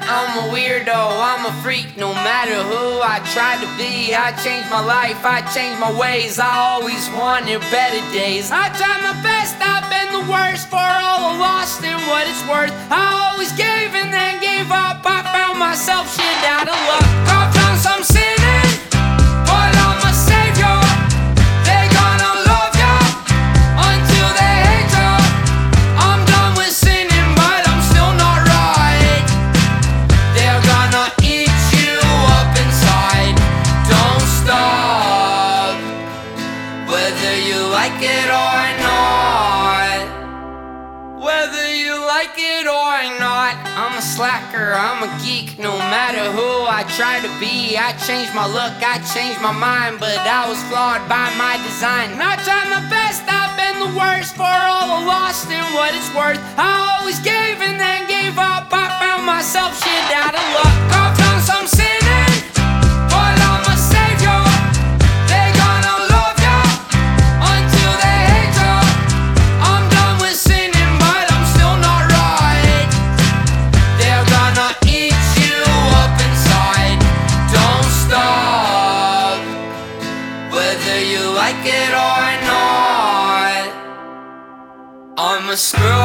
I'm a weirdo, I'm a freak. No matter who I tried to be, I changed my life, I changed my ways. I always wanted better days. I tried my best, I've been the worst. For all the lost and what it's worth, I always gave and then gave up. I found myself shit out of luck. I found some sinning, but I'm a savior. They gonna love ya until they hate ya. I'm done with sinning, but I'm still not right. They're gonna eat you up inside. Don't stop, whether you like it or not. Whether you like it or not. I'm a slacker, I'm a geek. No matter who I try to be, I changed my look, I changed my mind, but I was flawed by my design. And I tried my best, I've been the worst. For all the lost and what it's worth, I always gave and then gave up. I found myself shit out of luck. I found some sinning, but I'm a savior. They gonna love ya until they hate ya. I'm done with sinning, but I'm still not right. They're gonna eat you up inside. Don't stop, whether you like it or not. I'm a screw